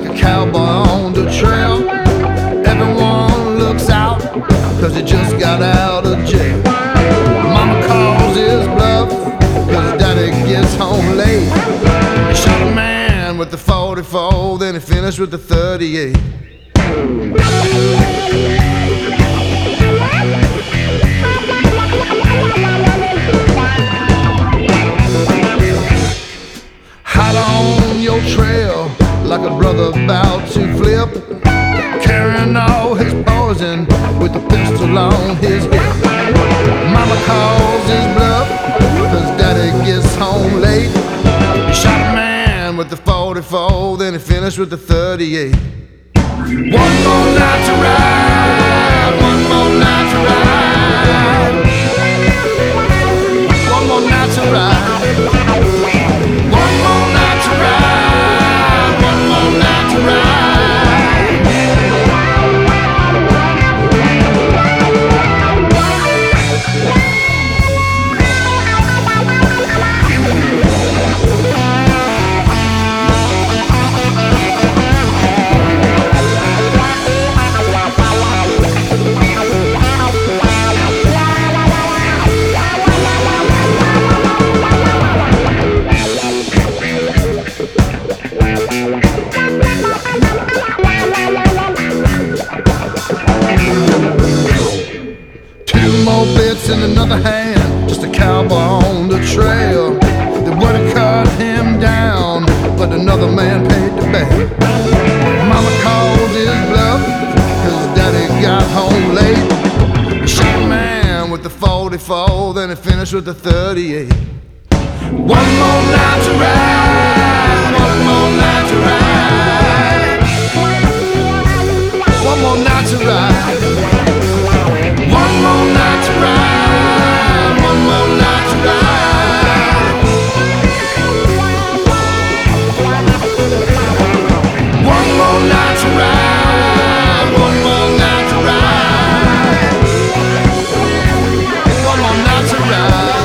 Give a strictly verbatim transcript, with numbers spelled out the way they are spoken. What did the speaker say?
like a cowboy on the trail. Everyone looks out, cause he just got out of jail. Mama calls his bluff, cause daddy gets home late. He shot a man with the forty-four, then he finished with the thirty-eight. Hot on your trail, like a brother about to flip, carrying all his poison with a pistol on his hip. Mama calls his bluff, cause daddy gets home late. He shot a man with the forty-four, then he finished with the thirty-eight. One more night to ride, one more night to ride, one more night to ride, one more night to ride, one more night to ride. In another hand, just a cowboy on the trail. They would have cut him down, but another man paid the bail. Mama called his bluff, cause daddy got home late. He shot a man with the forty-four, then he finished with the thirty-eight. One more night to ride, one more night to ride, one more night to ride, one more night to ride, one more night to ride, one more night to ride, one more night to ride, one more night to ride.